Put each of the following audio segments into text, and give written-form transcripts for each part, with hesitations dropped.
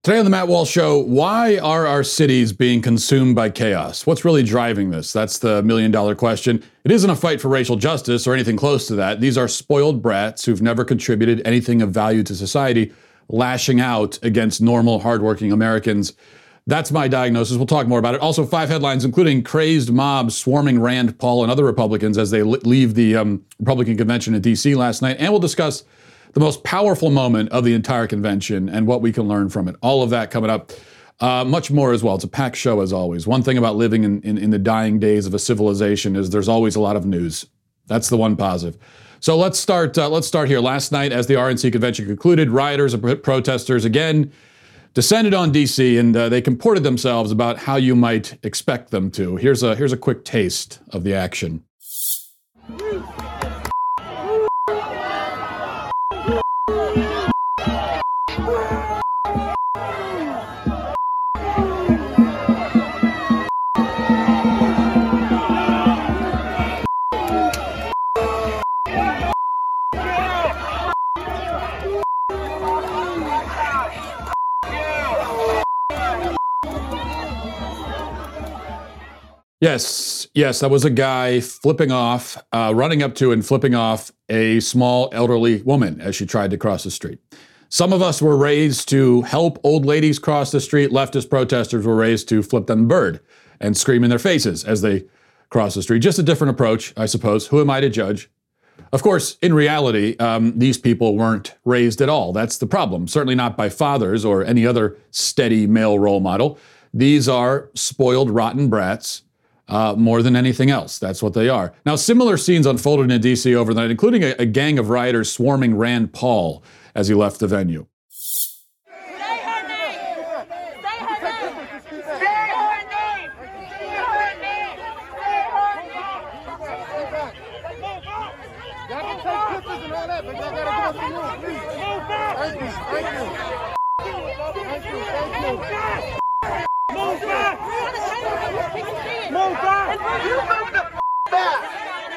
Today on the Matt Walsh Show, why are our cities being consumed by chaos? What's really driving this? That's the million-dollar question. It isn't a fight for racial justice or anything close to that. These are spoiled brats who've never contributed anything of value to society, lashing out against normal, hardworking Americans. That's my diagnosis. We'll talk more about it. Also, 5 headlines, including crazed mobs swarming Rand Paul and other Republicans as they leave the Republican convention in D.C. last night. And we'll discuss the most powerful moment of the entire convention and what we can learn from it. All of that coming up. Much more as well. It's a packed show as always. One thing about living in the dying days of a civilization is there's always a lot of news. That's the one positive. So let's start here. Last night, as the RNC convention concluded, rioters and protesters again descended on D.C. and they comported themselves about how you might expect them to. Here's a quick taste of the action. Yes, that was a guy running up to and flipping off a small elderly woman as she tried to cross the street. Some of us were raised to help old ladies cross the street. Leftist protesters were raised to flip them the bird and scream in their faces as they cross the street. Just a different approach, I suppose. Who am I to judge? Of course, in reality, these people weren't raised at all. That's the problem. Certainly not by fathers or any other steady male role model. These are spoiled, rotten brats. More than anything else. That's what they are. Now, similar scenes unfolded in D.C. overnight, including a gang of rioters swarming Rand Paul as he left the venue. Say her name! Say her name! Say her name! Say her name! Say her name! Y'all can take pictures and all that, but y'all gotta give us the room, please. Thank you. Move back! Move back! You move the back!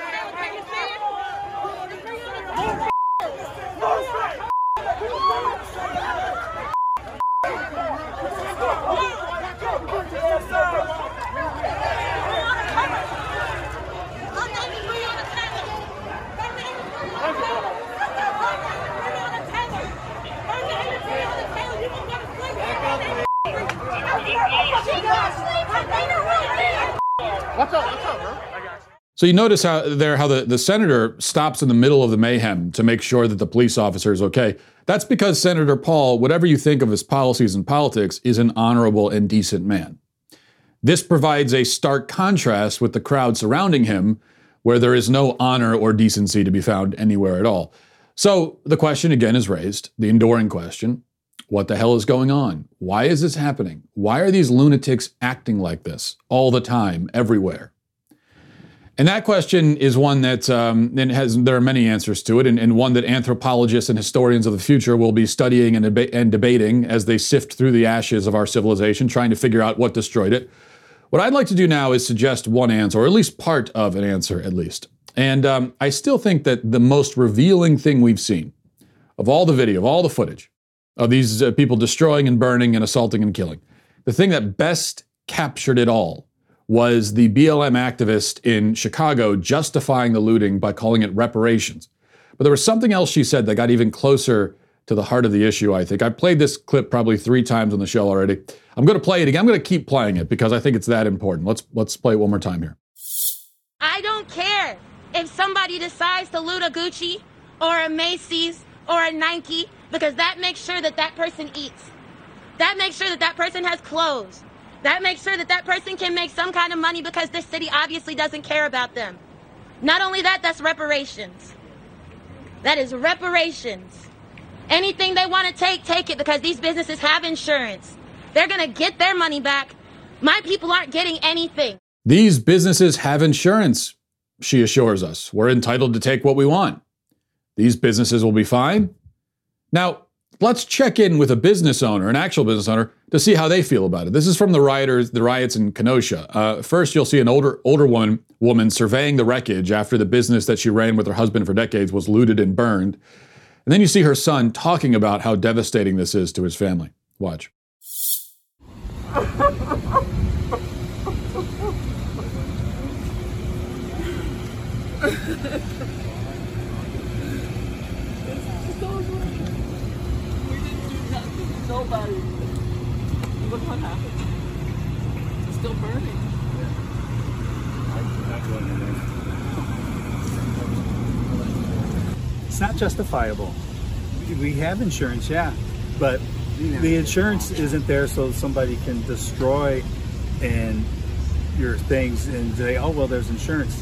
What's up, bro? So you notice how the senator stops in the middle of the mayhem to make sure that the police officer is okay. That's because Senator Paul, whatever you think of his policies and politics, is an honorable and decent man. This provides a stark contrast with the crowd surrounding him, where there is no honor or decency to be found anywhere at all. So the question again is raised, the enduring question: what the hell is going on? Why is this happening? Why are these lunatics acting like this all the time, everywhere? And that question is one that there are many answers to it, and one that anthropologists and historians of the future will be studying and debating as they sift through the ashes of our civilization, trying to figure out what destroyed it. What I'd like to do now is suggest one answer, or at least part of an answer, at least. And I still think that the most revealing thing we've seen of all the video, of all the footage, of these people destroying and burning and assaulting and killing, the thing that best captured it all was the BLM activist in Chicago justifying the looting by calling it reparations. But there was something else she said that got even closer to the heart of the issue, I think. I played this clip probably 3 times on the show already. I'm going to play it again. I'm going to keep playing it because I think it's that important. Let's play it one more time here. I don't care if somebody decides to loot a Gucci or a Macy's or a Nike, because that makes sure that that person eats. That makes sure that that person has clothes. That makes sure that that person can make some kind of money because this city obviously doesn't care about them. Not only that, that's reparations. That is reparations. Anything they want to take it, because these businesses have insurance. They're going to get their money back. My people aren't getting anything. These businesses have insurance, she assures us. We're entitled to take what we want. These businesses will be fine. Now, let's check in with a business owner, an actual business owner, to see how they feel about it. This is from the riots in Kenosha. First, you'll see an older woman surveying the wreckage after the business that she ran with her husband for decades was looted and burned. And then you see her son talking about how devastating this is to his family. Watch. Nobody. Look what happened. It's still burning. It's not justifiable. We have insurance, yeah, but the insurance isn't there so somebody can destroy and your things and say, oh well, there's insurance.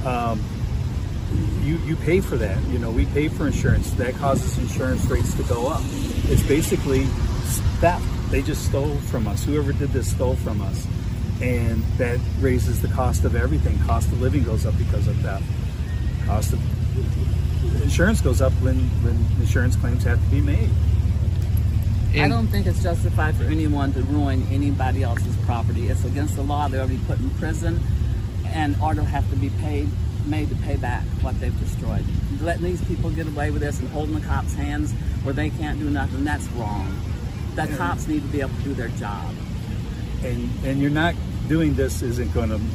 You pay for that. You know, we pay for insurance. That causes insurance rates to go up. It's basically theft. They just stole from us. Whoever did this stole from us, and that raises the cost of everything. Cost of living goes up because of theft. Cost of insurance goes up when insurance claims have to be made. I don't think it's justified for anyone to ruin anybody else's property. It's against the law. They're already put in prison, and or they'll have to be made to pay back what they've destroyed. Letting these people get away with this and holding the cops' hands where they can't do nothing, that's wrong. The cops need to be able to do their job. And you're not doing this isn't going to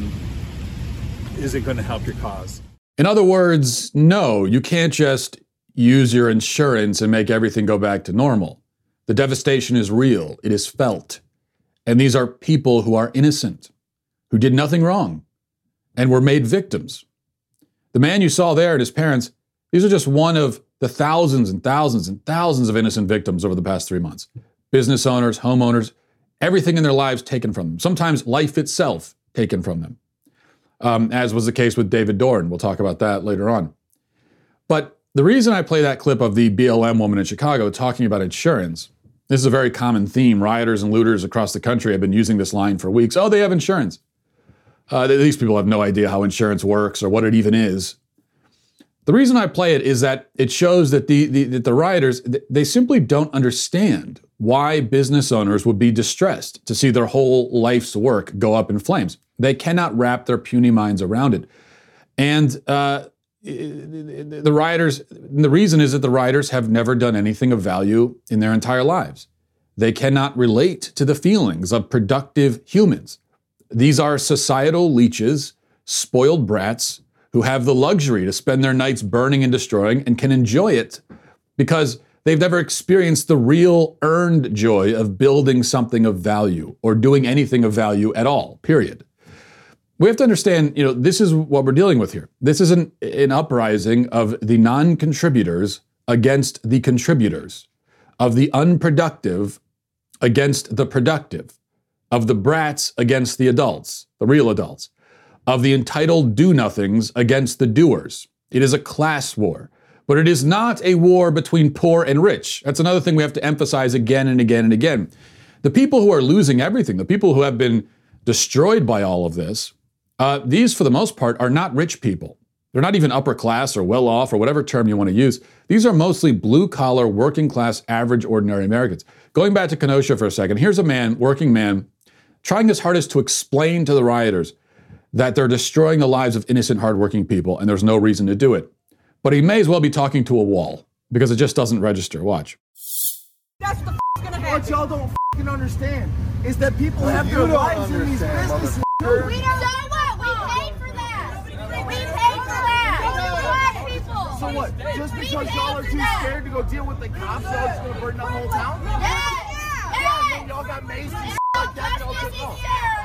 help your cause. In other words, no, you can't just use your insurance and make everything go back to normal. The devastation is real. It is felt. And these are people who are innocent, who did nothing wrong, and were made victims. The man you saw there and his parents, these are just one of the thousands and thousands and thousands of innocent victims over the past 3 months. Business owners, homeowners, everything in their lives taken from them. Sometimes life itself taken from them. As was the case with David Dorn. We'll talk about that later on. But the reason I play that clip of the BLM woman in Chicago talking about insurance, this is a very common theme. Rioters and looters across the country have been using this line for weeks. Oh, they have insurance. These people have no idea how insurance works or what it even is. The reason I play it is that it shows that the rioters, they simply don't understand why business owners would be distressed to see their whole life's work go up in flames. They cannot wrap their puny minds around it. And the rioters, the reason is that the rioters have never done anything of value in their entire lives. They cannot relate to the feelings of productive humans. These are societal leeches, spoiled brats, who have the luxury to spend their nights burning and destroying and can enjoy it because they've never experienced the real earned joy of building something of value or doing anything of value at all, period. We have to understand, this is what we're dealing with here. This is an uprising of the non-contributors against the contributors, of the unproductive against the productive, of the brats against the adults, the real adults, of the entitled do-nothings against the doers. It is a class war, but it is not a war between poor and rich. That's another thing we have to emphasize again and again and again. The people who are losing everything, the people who have been destroyed by all of this, these, for the most part, are not rich people. They're not even upper class or well off or whatever term you want to use. These are mostly blue-collar, working-class, average, ordinary Americans. Going back to Kenosha for a second, here's a man, working man, trying his hardest to explain to the rioters that they're destroying the lives of innocent, hardworking people, and there's no reason to do it. But he may as well be talking to a wall, because it just doesn't register. Watch. That's what the gonna happen. What y'all don't understand is that people have their lives in these businesses. We don't know what. We paid for that. We paid for that. Black people. So what? Just because y'all are too scared to go deal with the cops, y'all just gonna burn down the whole town? Yeah. And y'all got Macy's like that, y'all took off.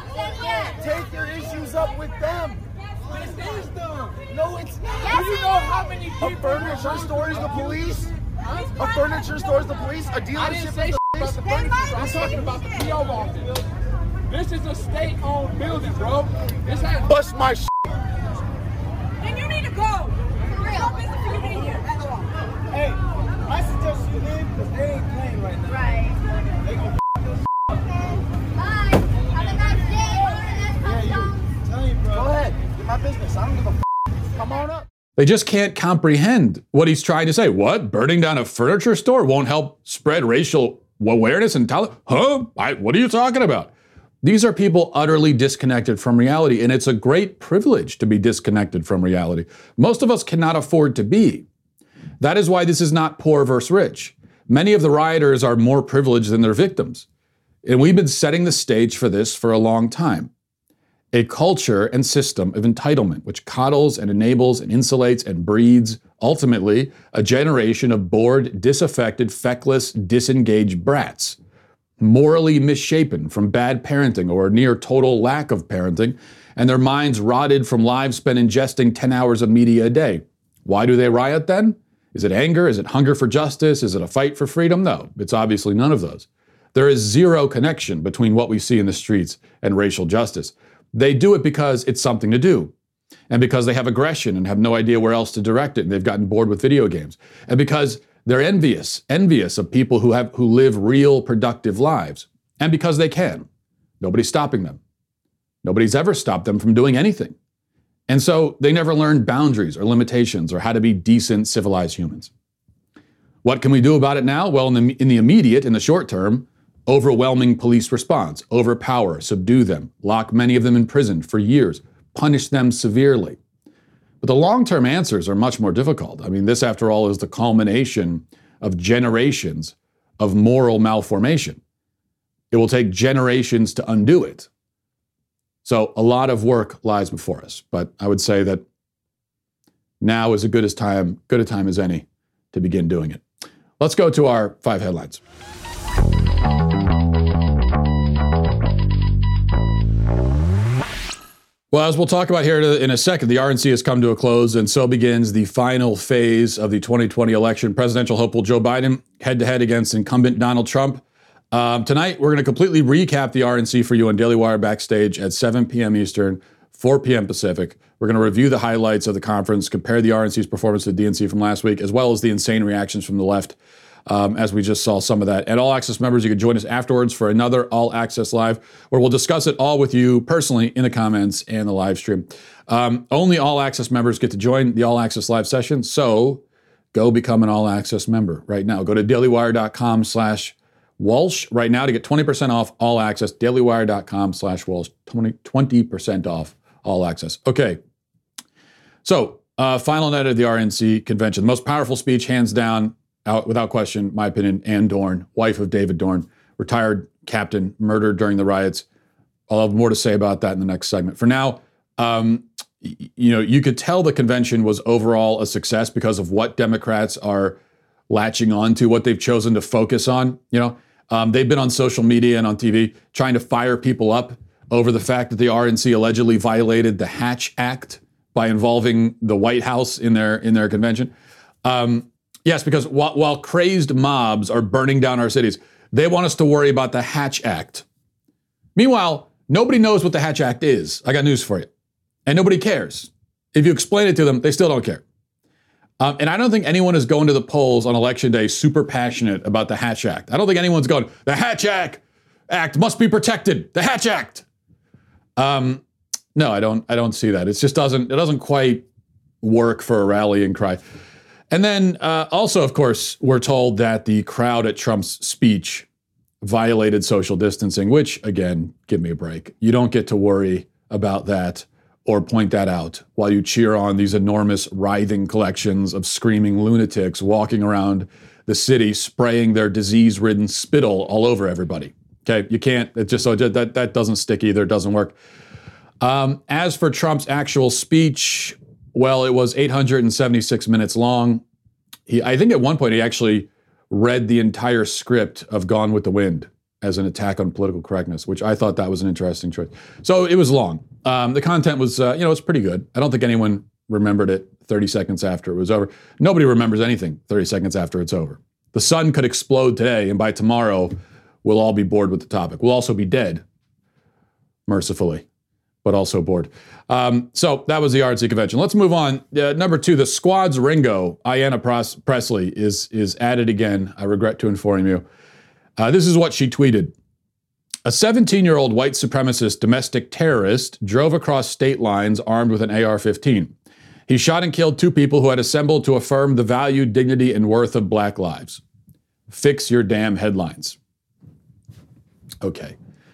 Take your issues up with them. This is them. No, it's not. Yes, Do you know how many people? A furniture store is the police? A furniture store is the police? A dealership is the police? I'm talking about the P.O. office. This is a state-owned building, bro. This has Bust my shit. Then you need to go. For real. No business for you being here. That's all. Hey, I suggest you leave because they ain't playing right now. Right. They gonna Bye. Have a nice day. tell you, bro. Go ahead. Get my business. I don't give a Come on up. They just can't comprehend what he's trying to say. What? Burning down a furniture store won't help spread racial awareness and tolerance? Huh? What are you talking about? These are people utterly disconnected from reality, and it's a great privilege to be disconnected from reality. Most of us cannot afford to be. That is why this is not poor versus rich. Many of the rioters are more privileged than their victims. And we've been setting the stage for this for a long time. A culture and system of entitlement, which coddles and enables and insulates and breeds, ultimately, a generation of bored, disaffected, feckless, disengaged brats, morally misshapen from bad parenting or near total lack of parenting, and their minds rotted from lives spent ingesting 10 hours of media a day. Why do they riot then? Is it anger? Is it hunger for justice? Is it a fight for freedom? No, it's obviously none of those. There is zero connection between what we see in the streets and racial justice. They do it because it's something to do, and because they have aggression and have no idea where else to direct it, and they've gotten bored with video games, and because they're envious of people who live real productive lives, and because they can. Nobody's stopping them. Nobody's ever stopped them from doing anything. And so they never learn boundaries or limitations or how to be decent, civilized humans. What can we do about it now? Well, in the immediate, in the short term, overwhelming police response, overpower, subdue them, lock many of them in prison for years, punish them severely. But the long-term answers are much more difficult. I mean, this, after all, is the culmination of generations of moral malformation. It will take generations to undo it. So a lot of work lies before us, but I would say that now is as good a time as any to begin doing it. Let's go to our 5 headlines. Well, as we'll talk about here in a second, the RNC has come to a close, and so begins the final phase of the 2020 election. Presidential hopeful Joe Biden head-to-head against incumbent Donald Trump. Tonight, we're going to completely recap the RNC for you on Daily Wire Backstage at 7 p.m. Eastern, 4 p.m. Pacific. We're going to review the highlights of the conference, compare the RNC's performance to the DNC from last week, as well as the insane reactions from the left, as we just saw some of that. And All Access members, you can join us afterwards for another All Access Live, where we'll discuss it all with you personally in the comments and the live stream. Only All Access members get to join the All Access Live session, so go become an All Access member right now. Go to dailywire.com/Walsh right now to get 20% off All Access. dailywire.com/Walsh, 20% off All Access. Okay, so final night of the RNC convention. The most powerful speech, hands down, without question, my opinion, Ann Dorn, wife of David Dorn, retired captain, murdered during the riots. I'll have more to say about that in the next segment. For now, you could tell the convention was overall a success because of what Democrats are latching on to, what they've chosen to focus on. They've been on social media and on TV trying to fire people up over the fact that the RNC allegedly violated the Hatch Act by involving the White House in their convention. Yes, because while crazed mobs are burning down our cities, they want us to worry about the Hatch Act. Meanwhile, nobody knows what the Hatch Act is. I got news for you. And nobody cares. If you explain it to them, they still don't care. And I don't think anyone is going to the polls on Election Day super passionate about the Hatch Act. I don't think anyone's going, the Hatch Act must be protected. The Hatch Act. No, I don't see that. It doesn't quite work for a rallying cry. And then also, of course, we're told that the crowd at Trump's speech violated social distancing, which, again, give me a break. You don't get to worry about that or point that out while you cheer on these enormous writhing collections of screaming lunatics walking around the city, spraying their disease-ridden spittle all over everybody. Okay, you can't, that doesn't stick either, it doesn't work. As for Trump's actual speech, well, it was 876 minutes long. I think at one point he actually read the entire script of Gone with the Wind as an attack on political correctness, which I thought that was an interesting choice. So it was long. The content was, it's pretty good. I don't think anyone remembered it 30 seconds after it was over. Nobody remembers anything 30 seconds after it's over. The sun could explode today, and by tomorrow, we'll all be bored with the topic. We'll also be dead, mercifully, but also bored. So that was the RNC convention. Let's move on. Number 2, the Squad's Ringo, Ayanna Pressley, is at it again. I regret to inform you. This is what she tweeted. A 17-year-old white supremacist domestic terrorist drove across state lines armed with an AR-15. He shot and killed 2 people who had assembled to affirm the value, dignity, and worth of black lives. Fix your damn headlines. Okay.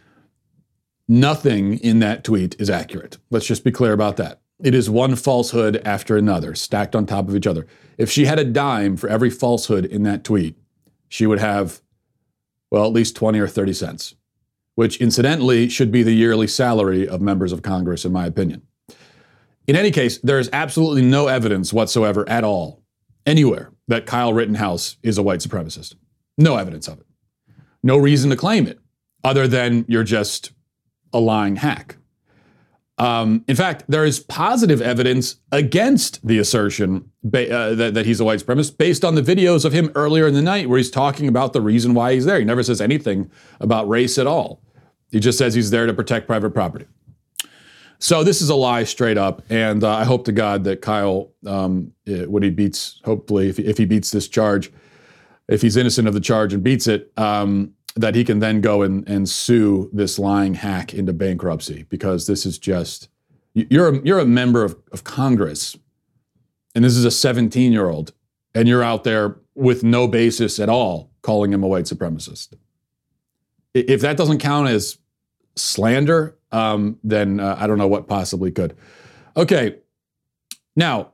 Nothing in that tweet is accurate. Let's just be clear about that. It is one falsehood after another, stacked on top of each other. If she had a dime for every falsehood in that tweet, she would have, well, at least 20 or 30 cents. which incidentally should be the yearly salary of members of Congress, in my opinion. In any case, there is absolutely no evidence whatsoever at all, anywhere, that Kyle Rittenhouse is a white supremacist. No evidence of it. No reason to claim it, other than you're just a lying hack. In fact, there is positive evidence against the assertion that he's a white supremacist based on the videos of him earlier in the night where he's talking about the reason why he's there. He never says anything about race at all. He just says he's there to protect private property. So this is a lie straight up, and I hope to God that Kyle, when he beats, hopefully, if he beats this charge, if he's innocent of the charge and beats it, that he can then go and sue this lying hack into bankruptcy, because this is just, you're a member of Congress, and this is a 17-year-old, and you're out there with no basis at all calling him a white supremacist. If that doesn't count as slander, then I don't know what possibly could. Okay, now,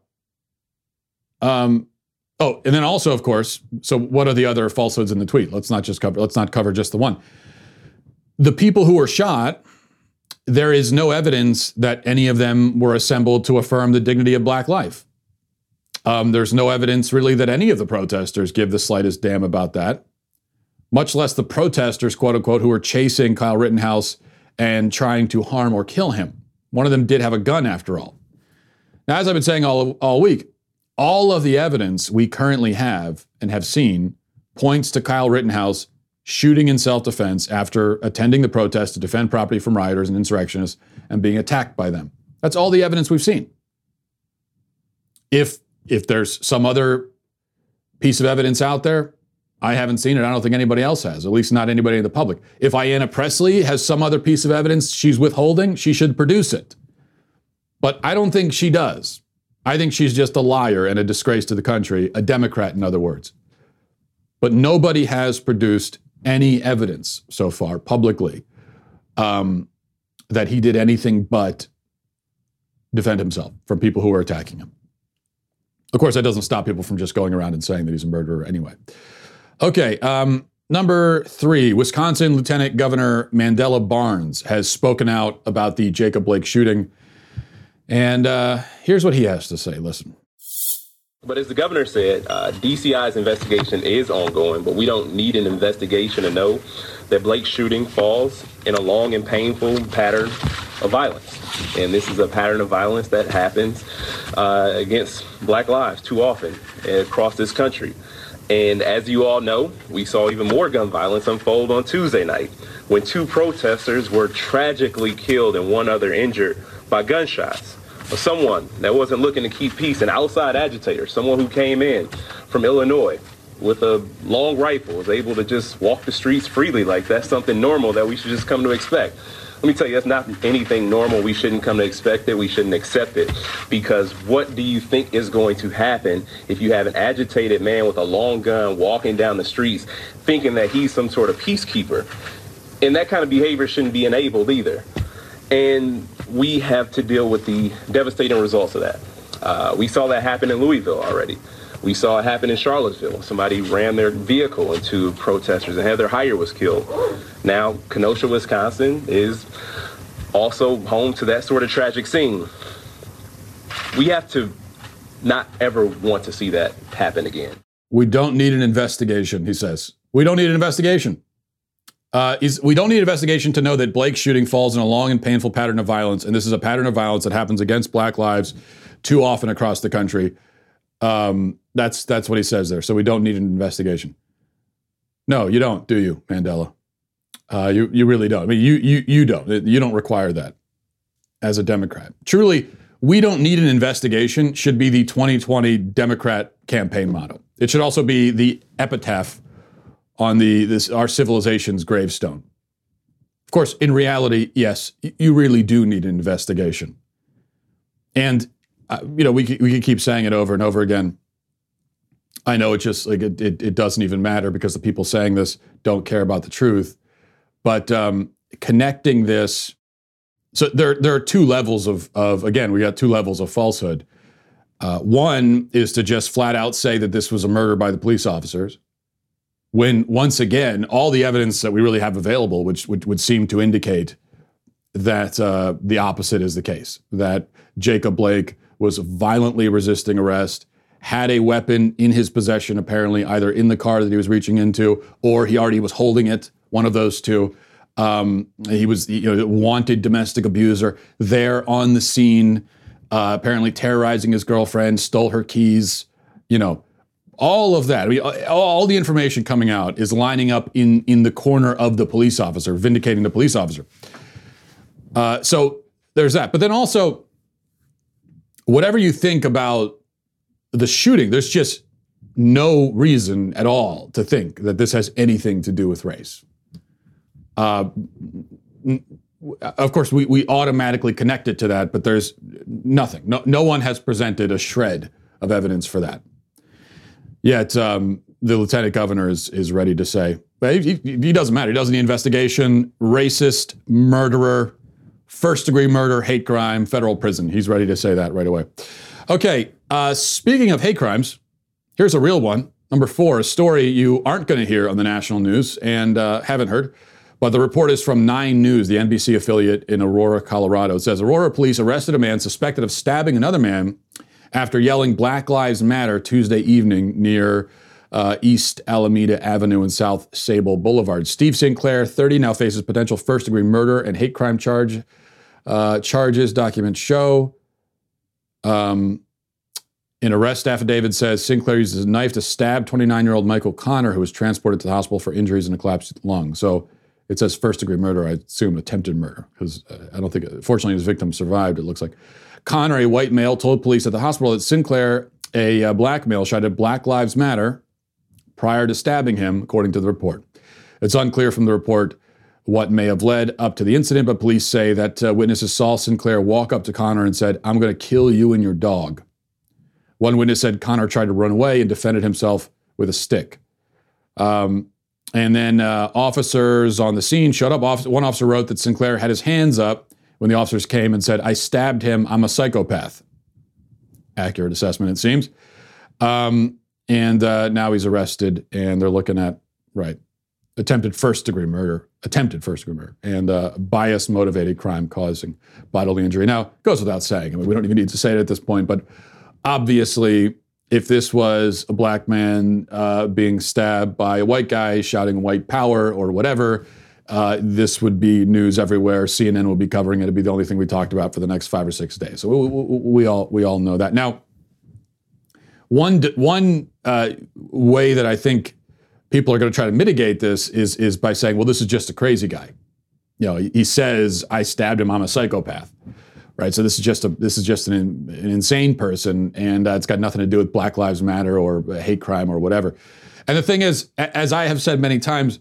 oh, and then also, of course, so what are the other falsehoods in the tweet? Let's not cover just the one. The people who were shot, there is no evidence that any of them were assembled to affirm the dignity of black life. There's no evidence really that any of the protesters give the slightest damn about that, much less the protesters, quote unquote, who were chasing Kyle Rittenhouse and trying to harm or kill him. One of them did have a gun after all. Now, as I've been saying all week, all of the evidence we currently have and have seen points to Kyle Rittenhouse shooting in self-defense after attending the protest to defend property from rioters and insurrectionists and being attacked by them. That's all the evidence we've seen. If there's some other piece of evidence out there, I haven't seen it. I don't think anybody else has, at least not anybody in the public. If Ayanna Pressley has some other piece of evidence she's withholding, she should produce it. But I don't think she does. I think she's just a liar and a disgrace to the country, a Democrat, in other words. But nobody has produced any evidence so far publicly that he did anything but defend himself from people who are attacking him. Of course, that doesn't stop people from just going around and saying that he's a murderer anyway. Okay, number 3, Wisconsin Lieutenant Governor Mandela Barnes has spoken out about the Jacob Blake shooting. And here's what he has to say. Listen. But as the governor said, DCI's investigation is ongoing, but we don't need an investigation to know that Blake's shooting falls in a long and painful pattern of violence. And this is a pattern of violence that happens against black lives too often across this country. And as you all know, we saw even more gun violence unfold on Tuesday night when 2 protesters were tragically killed and 1 other injured by gunshots. Someone that wasn't looking to keep peace, an outside agitator, someone who came in from Illinois with a long rifle, was able to just walk the streets freely like that's something normal that we should just come to expect. Let me tell you, that's not anything normal. We shouldn't come to expect it. We shouldn't accept it. Because what do you think is going to happen if you have an agitated man with a long gun walking down the streets thinking that he's some sort of peacekeeper? And that kind of behavior shouldn't be enabled either. And we have to deal with the devastating results of that. We saw that happen in Louisville already. We saw it happen in Charlottesville. Somebody ran their vehicle into protesters and Heather Heyer was killed. Now, Kenosha, Wisconsin is also home to that sort of tragic scene. We have to not ever want to see that happen again. We don't need an investigation, he says. We don't need an investigation. We don't need an investigation to know that Blake's shooting falls in a long and painful pattern of violence, and this is a pattern of violence that happens against black lives too often across the country. That's what he says there. So we don't need an investigation. No, you don't, do you, Mandela? You really don't. I mean, you don't. You don't require that as a Democrat. Truly, we don't need an investigation should be the 2020 Democrat campaign motto. It should also be the epitaph on our civilization's gravestone. Of course, in reality, yes, you really do need an investigation. And, we could keep saying it over and over again. I know it just like it doesn't even matter because the people saying this don't care about the truth. But connecting this, so there are 2 levels of again, we got 2 levels of falsehood. One is to just flat out say that this was a murder by the police officers. when once again, all the evidence that we really have available, which would seem to indicate that the opposite is the case, that Jacob Blake was violently resisting arrest, had a weapon in his possession, apparently either in the car that he was reaching into, or he already was holding it, one of those two. He was wanted domestic abuser there on the scene, apparently terrorizing his girlfriend, stole her keys, all of that. I mean, all the information coming out is lining up in the corner of the police officer, vindicating the police officer. So there's that. But then also, whatever you think about the shooting, there's just no reason at all to think that this has anything to do with race. Of course, we automatically connect it to that, but there's nothing. No one has presented a shred of evidence for that. Yet the lieutenant governor is ready to say, well, he doesn't matter. He does the investigation, racist, murderer, first-degree murder, hate crime, federal prison. He's ready to say that right away. Okay, speaking of hate crimes, here's a real one. Number 4, a story you aren't going to hear on the national news and haven't heard. But the report is from 9 News, the NBC affiliate in Aurora, Colorado. It says, Aurora police arrested a man suspected of stabbing another man after yelling Black Lives Matter Tuesday evening near East Alameda Avenue and South Sable Boulevard. Steve Sinclair, 30, now faces potential first-degree murder and hate crime charges, documents show. An arrest affidavit says Sinclair uses a knife to stab 29-year-old Michael Connor, who was transported to the hospital for injuries and a collapsed lung. So it says first-degree murder. I assume attempted murder, because I don't think, fortunately, his victim survived, it looks like. Connor, a white male, told police at the hospital that Sinclair, a black male, shouted Black Lives Matter prior to stabbing him, according to the report. It's unclear from the report what may have led up to the incident, but police say that witnesses saw Sinclair walk up to Connor and said, "I'm going to kill you and your dog." One witness said Connor tried to run away and defended himself with a stick. And then officers on the scene showed up. One officer wrote that Sinclair had his hands up when the officers came and said, "I stabbed him, I'm a psychopath." Accurate assessment, it seems. And now he's arrested, and they're looking at, attempted first-degree murder, and bias-motivated crime causing bodily injury. Now, it goes without saying, we don't even need to say it at this point, but obviously, if this was a black man being stabbed by a white guy shouting white power or whatever, this would be news everywhere. CNN would be covering it. It'd be the only thing we talked about for the next 5 or 6 days. So we all know that. Now, one way that I think people are going to try to mitigate this is by saying, well, this is just a crazy guy. He says, "I stabbed him, I'm a psychopath." Right? So this is just an insane person, and it's got nothing to do with Black Lives Matter or hate crime or whatever. And the thing is, as I have said many times,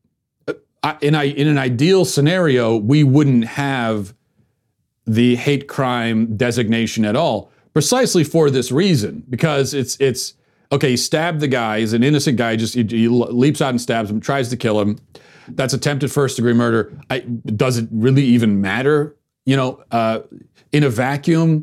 in an ideal scenario, we wouldn't have the hate crime designation at all, precisely for this reason, because it's okay. He stabbed the guy; he's an innocent guy. He leaps out and stabs him, tries to kill him. That's attempted first-degree murder. Does it really even matter? In a vacuum,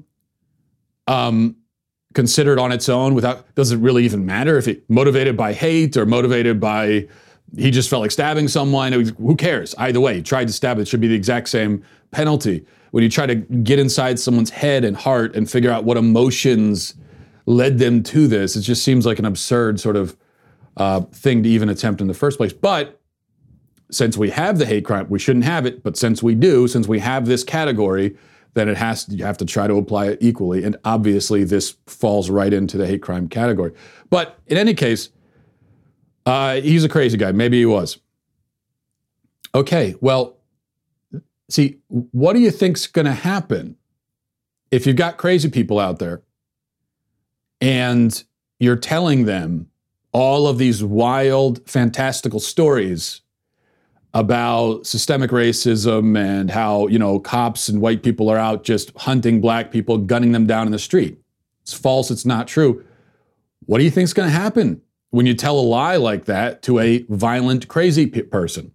considered on its own, does it really even matter if it motivated by hate or motivated by he just felt like stabbing someone? Who cares? Either way, he tried to stab. It should be the exact same penalty. When you try to get inside someone's head and heart and figure out what emotions led them to this, it just seems like an absurd sort of thing to even attempt in the first place. But since we have the hate crime, we shouldn't have it. But since we do, since we have this category, then you have to try to apply it equally. And obviously this falls right into the hate crime category. But in any case, he's a crazy guy. Maybe he was. Okay, well, see, what do you think's going to happen if you've got crazy people out there and you're telling them all of these wild, fantastical stories about systemic racism and how, cops and white people are out just hunting black people, gunning them down in the street? It's false. It's not true. What do you think's going to happen when you tell a lie like that to a violent, crazy person?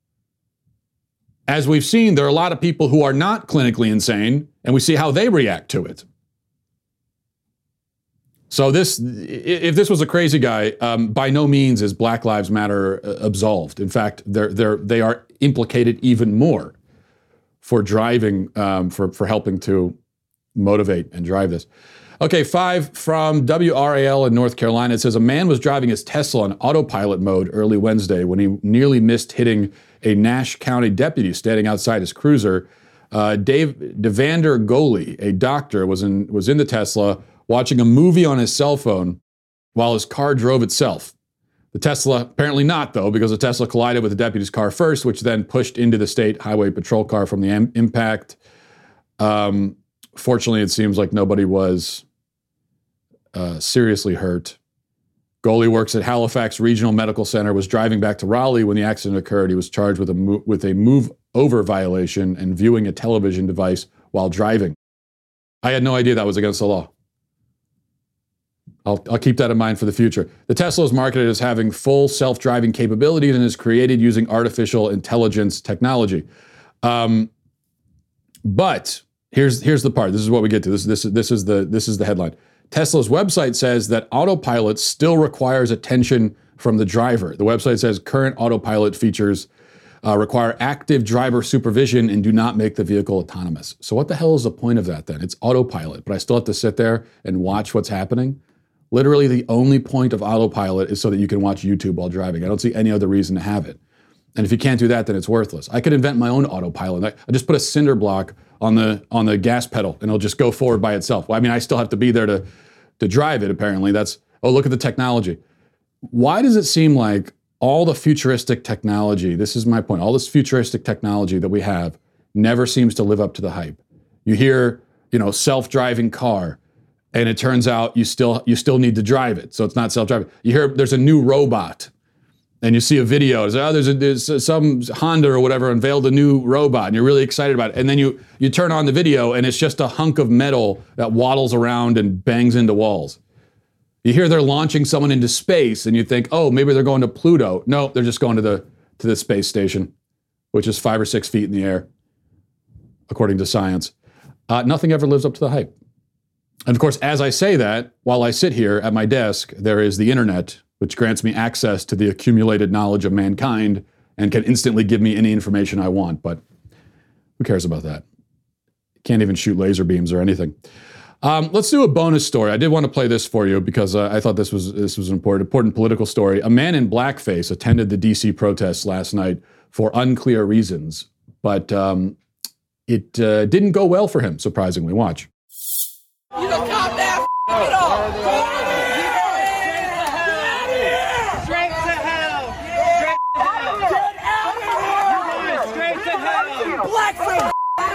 As we've seen, there are a lot of people who are not clinically insane, and we see how they react to it. So if this was a crazy guy, by no means is Black Lives Matter absolved. In fact, they are implicated even more for driving, for helping to motivate and drive this. Okay, 5 from WRAL in North Carolina. It says a man was driving his Tesla on autopilot mode early Wednesday when he nearly missed hitting a Nash County deputy standing outside his cruiser. Devander Goli, a doctor, was in the Tesla watching a movie on his cell phone while his car drove itself. The Tesla, apparently not though, because the Tesla collided with the deputy's car first, which then pushed into the state highway patrol car from the impact. Fortunately, it seems like nobody was seriously hurt. Goli works at Halifax Regional Medical Center, was driving back to Raleigh when the accident occurred. He was charged with a move over violation and viewing a television device while driving. I had no idea that was against the law. I'll keep that in mind for the future. The Tesla is marketed as having full self-driving capabilities and is created using artificial intelligence technology. But here's the part. This is what we get to. This is the headline. Tesla's website says that autopilot still requires attention from the driver. The website says current autopilot features require active driver supervision and do not make the vehicle autonomous. So what the hell is the point of that then? It's autopilot, but I still have to sit there and watch what's happening. Literally the only point of autopilot is so that you can watch YouTube while driving. I don't see any other reason to have it. And if you can't do that, then it's worthless. I could invent my own autopilot. I just put a cinder block on the gas pedal and it'll just go forward by itself. Well, I mean, I still have to be there to drive it, apparently. Look at the technology. Why does it seem like all the futuristic technology, this is my point, all this futuristic technology that we have never seems to live up to the hype? You hear, self-driving car, and it turns out you still need to drive it, so it's not self-driving. You hear there's a new robot, and you see a video, there's some Honda or whatever unveiled a new robot, and you're really excited about it. And then you turn on the video, and it's just a hunk of metal that waddles around and bangs into walls. You hear they're launching someone into space, and you think, oh, maybe they're going to Pluto. No, they're just going to the space station, which is 5 or 6 feet in the air, according to science. Nothing ever lives up to the hype. And of course, as I say that, while I sit here at my desk, there is the internet, which grants me access to the accumulated knowledge of mankind and can instantly give me any information I want. But who cares about that? Can't even shoot laser beams or anything. Let's do a bonus story. I did want to play this for you because I thought this was an important political story. A man in blackface attended the DC protests last night for unclear reasons, but it didn't go well for him, surprisingly. Watch. You can calm down. It all. Straight to hell. Straight to hell. Blackface.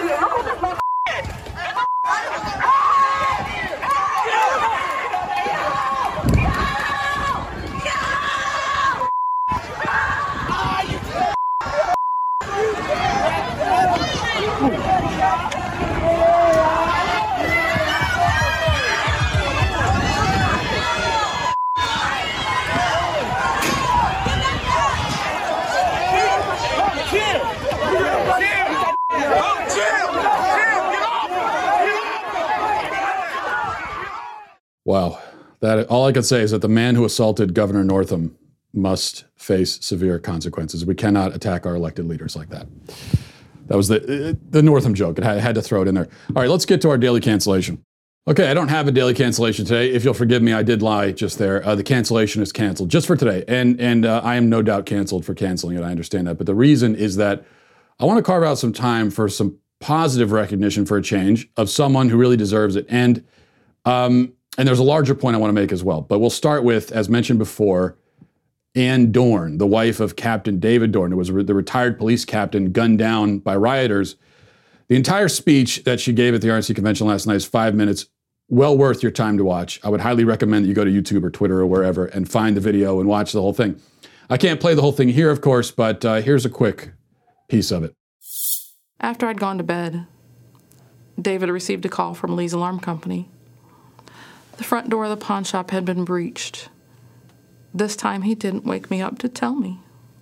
Wow. All I can say is that the man who assaulted Governor Northam must face severe consequences. We cannot attack our elected leaders like that. That was the Northam joke. I had to throw it in there. All right, let's get to our daily cancellation. Okay, I don't have a daily cancellation today. If you'll forgive me, I did lie just there. The cancellation is canceled just for today. And I am no doubt canceled for canceling it. I understand that. But the reason is that I want to carve out some time for some positive recognition for a change of someone who really deserves it. And there's a larger point I want to make as well. But we'll start with, as mentioned before, Ann Dorn, the wife of Captain David Dorn, who was the retired police captain gunned down by rioters. The entire speech that she gave at the RNC convention last night is 5 minutes, well worth your time to watch. I would highly recommend that you go to YouTube or Twitter or wherever and find the video and watch the whole thing. I can't play the whole thing here, of course, but here's a quick piece of it. After I'd gone to bed, David received a call from Lee's Alarm Company. The front door of the pawn shop had been breached. This time he didn't wake me up to tell me.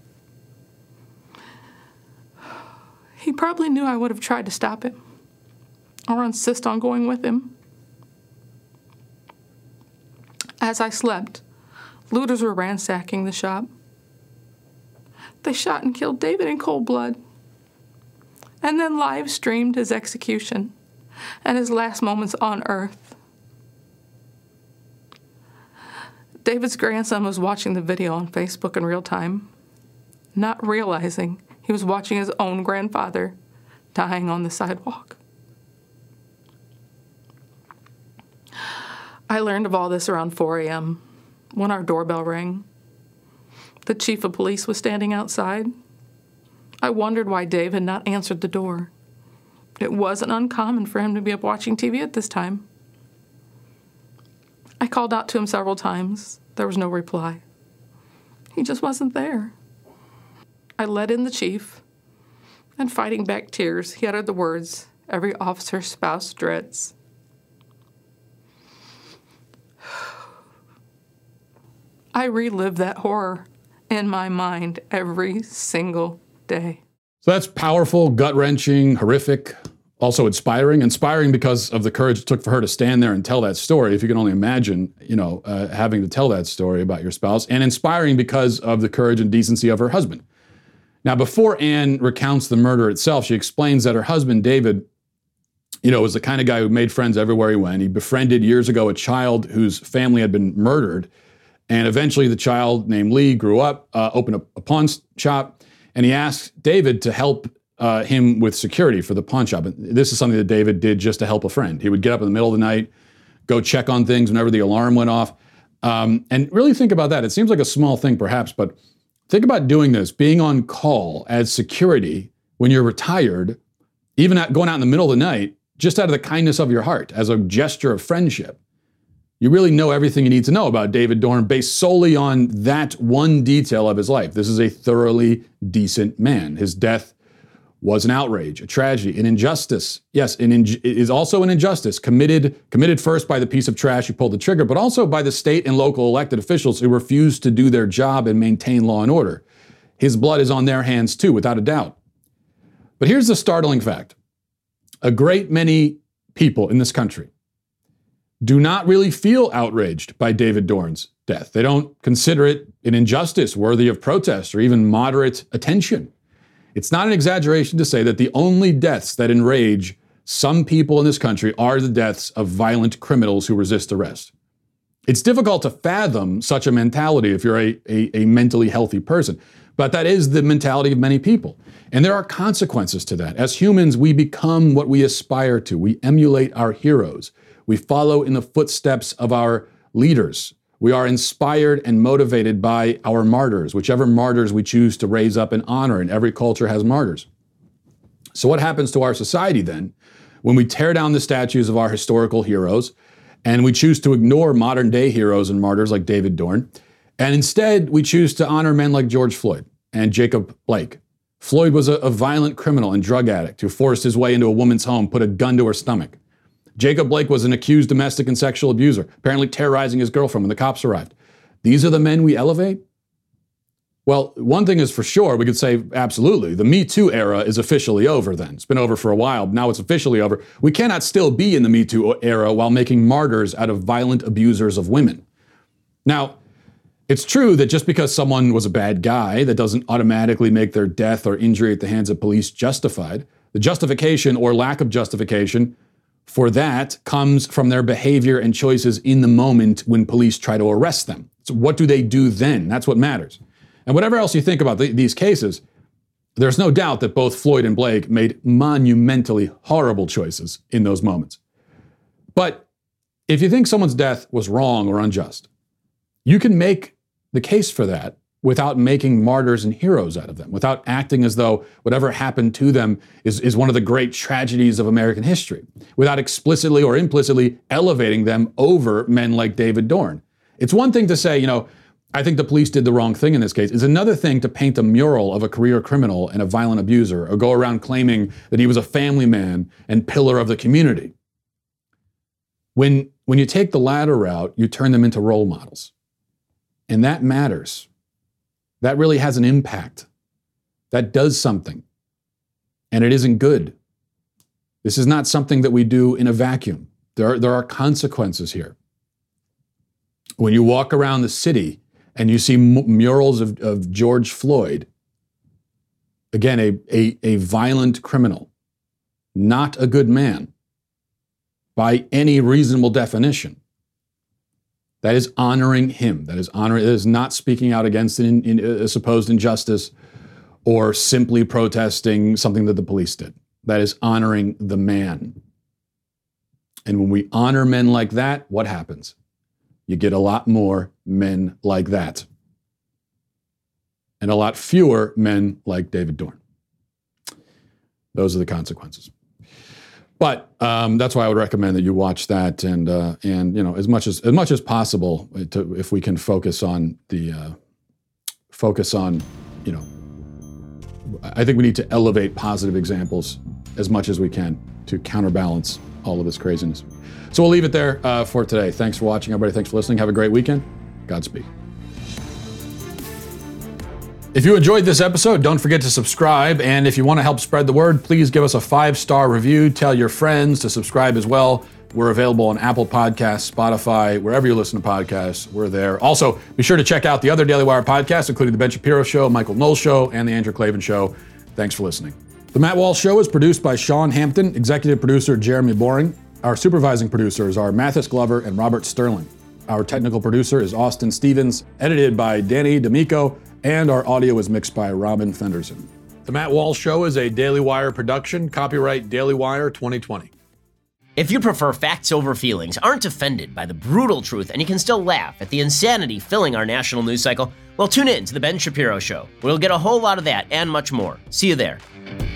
He probably knew I would have tried to stop him or insist on going with him. As I slept, looters were ransacking the shop. They shot and killed David in cold blood, and then live streamed his execution and his last moments on earth. David's grandson was watching the video on Facebook in real time, not realizing he was watching his own grandfather dying on the sidewalk. I learned of all this around 4 a.m. when our doorbell rang. The chief of police was standing outside. I wondered why Dave had not answered the door. It wasn't uncommon for him to be up watching TV at this time. I called out to him several times. There was no reply. He just wasn't there. I let in the chief, and fighting back tears, he uttered the words every officer's spouse dreads. I relive that horror in my mind every single day. So that's powerful, gut-wrenching, horrific, also inspiring. Inspiring because of the courage it took for her to stand there and tell that story. If you can only imagine, having to tell that story about your spouse. And inspiring because of the courage and decency of her husband. Now, before Ann recounts the murder itself, she explains that her husband, David, was the kind of guy who made friends everywhere he went. He befriended years ago a child whose family had been murdered. And eventually the child named Lee grew up, opened a pawn shop, and he asked David to help him with security for the pawn shop. And this is something that David did just to help a friend. He would get up in the middle of the night, go check on things whenever the alarm went off. And really think about that. It seems like a small thing perhaps, but think about doing this, being on call as security when you're retired, even going out in the middle of the night, just out of the kindness of your heart, as a gesture of friendship. You really know everything you need to know about David Dorn based solely on that one detail of his life. This is a thoroughly decent man. His death was an outrage, a tragedy, an injustice. Yes, it is also an injustice committed first by the piece of trash who pulled the trigger, but also by the state and local elected officials who refused to do their job and maintain law and order. His blood is on their hands too, without a doubt. But here's the startling fact. A great many people in this country do not really feel outraged by David Dorn's death. They don't consider it an injustice worthy of protest or even moderate attention. It's not an exaggeration to say that the only deaths that enrage some people in this country are the deaths of violent criminals who resist arrest. It's difficult to fathom such a mentality if you're a mentally healthy person, but that is the mentality of many people. And there are consequences to that. As humans, we become what we aspire to. We emulate our heroes. We follow in the footsteps of our leaders. We are inspired and motivated by our martyrs, whichever martyrs we choose to raise up and honor, and every culture has martyrs. So what happens to our society then when we tear down the statues of our historical heroes and we choose to ignore modern day heroes and martyrs like David Dorn, and instead we choose to honor men like George Floyd and Jacob Blake? Floyd was a violent criminal and drug addict who forced his way into a woman's home, put a gun to her stomach. Jacob Blake was an accused domestic and sexual abuser, apparently terrorizing his girlfriend when the cops arrived. These are the men we elevate? Well, one thing is for sure, we could say absolutely. The Me Too era is officially over then. It's been over for a while. Now it's officially over. We cannot still be in the Me Too era while making martyrs out of violent abusers of women. Now, it's true that just because someone was a bad guy, that doesn't automatically make their death or injury at the hands of police justified. The justification or lack of justification for that comes from their behavior and choices in the moment when police try to arrest them. So what do they do then? That's what matters. And whatever else you think about these cases, there's no doubt that both Floyd and Blake made monumentally horrible choices in those moments. But if you think someone's death was wrong or unjust, you can make the case for that without making martyrs and heroes out of them, without acting as though whatever happened to them is one of the great tragedies of American history, without explicitly or implicitly elevating them over men like David Dorn. It's one thing to say, I think the police did the wrong thing in this case. It's another thing to paint a mural of a career criminal and a violent abuser, or go around claiming that he was a family man and pillar of the community. When you take the latter route, you turn them into role models. And that matters. That really has an impact. That does something. And it isn't good. This is not something that we do in a vacuum. There are consequences here. When you walk around the city and you see murals of George Floyd, again, a violent criminal, not a good man by any reasonable definition. That is honoring him. That is not speaking out against a supposed injustice or simply protesting something that the police did. That is honoring the man. And when we honor men like that, what happens? You get a lot more men like that. And a lot fewer men like David Dorn. Those are the consequences. But that's why I would recommend that you watch that, and you know, as much as possible, if we can focus on, you know, I think we need to elevate positive examples as much as we can to counterbalance all of this craziness. So we'll leave it there for today. Thanks for watching, everybody. Thanks for listening. Have a great weekend. Godspeed. If you enjoyed this episode, don't forget to subscribe. And if you want to help spread the word, please give us a 5-star review. Tell your friends to subscribe as well. We're available on Apple Podcasts, Spotify, wherever you listen to podcasts, we're there. Also, be sure to check out the other Daily Wire podcasts, including The Ben Shapiro Show, Michael Knowles Show, and The Andrew Klavan Show. Thanks for listening. The Matt Walsh Show is produced by Sean Hampton, executive producer Jeremy Boring. Our supervising producers are Mathis Glover and Robert Sterling. Our technical producer is Austin Stevens, edited by Danny D'Amico, and our audio is mixed by Robin Fenderson. The Matt Walsh Show is a Daily Wire production, copyright Daily Wire 2020. If you prefer facts over feelings, aren't offended by the brutal truth, and you can still laugh at the insanity filling our national news cycle, well, tune in to The Ben Shapiro Show. We'll get a whole lot of that and much more. See you there.